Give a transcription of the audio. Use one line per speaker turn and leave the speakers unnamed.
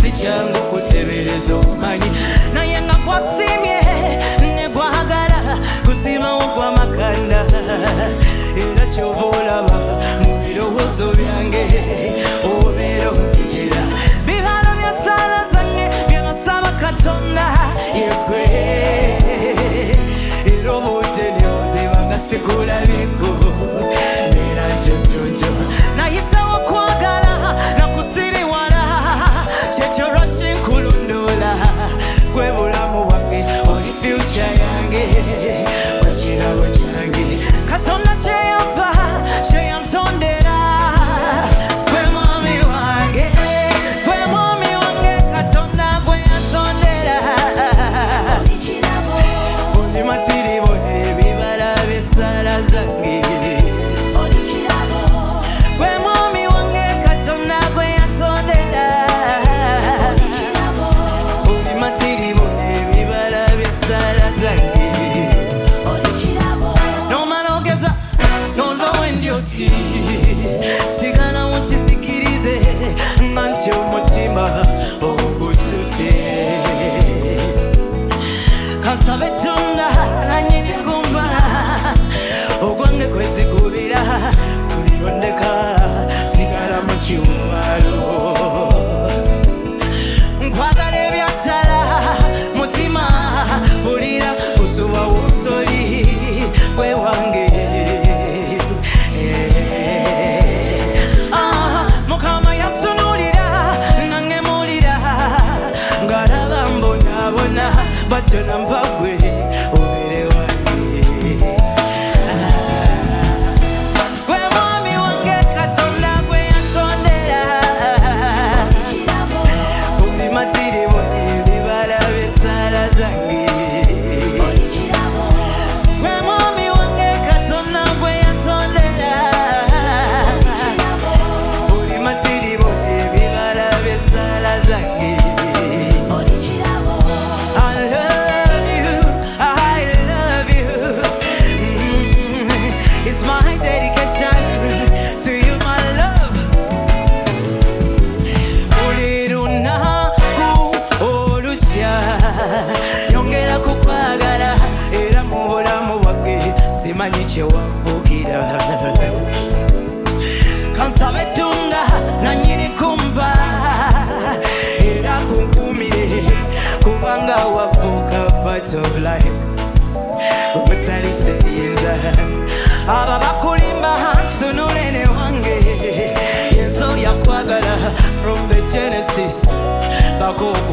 sichangu kutebereza omanyi naye nga kwasimye ne gwagala kusima okwa makanda era kyova olaba mu birowoozo byange obeera onzijira bibalo bya sala zange byabasaba Katonda yegwe era obudde ne buzibanga sikulabiko beera njojojo nayitawo kwagala nakusiriwala kyekyo lwaki nkulondoola gwe bulamu bwange oli future yange wakirabo kyange Katonda kyeyava kyeyantondera gwe mwami wange Katonda gwe yantondera oli matiribo n'ebibala by'essaala zange gwe mwami wange Katonda gwe yantondera oli matiribo n'ebibala by'essaala zange n'omalogeza n'olwawe ndyoti sigala mukisikirize nga nti omutima ogusutse kansabe Tonda nanyini kumba ogwange kwezigubira kulirondeka sigala mu kiwalo nkwagala ebyatala mutima bulira kusuba wonsoli gwe wange Mukama yantunulira nange mulira ngalaba mbonabona batyo namba gwe obere wange gwe mwami wange Katonda gwe yantondera oli matiribo n'ebibala by'essaala zange gwe mwami wange Katonda gwe yantondera oli matiribo n'ebibala by'essaala zange I love you. It's my dedication to you, my love. Ulirunaku olucha yongera kukwagala era mu bulamu bwange simanyi kye wavugira kansabe Tonda nanyini kumba era kunkumire kubanga wavuka part of life utaliseyinza aba bakulimba nsunulene wange yenso yakwagala from the Genesis bako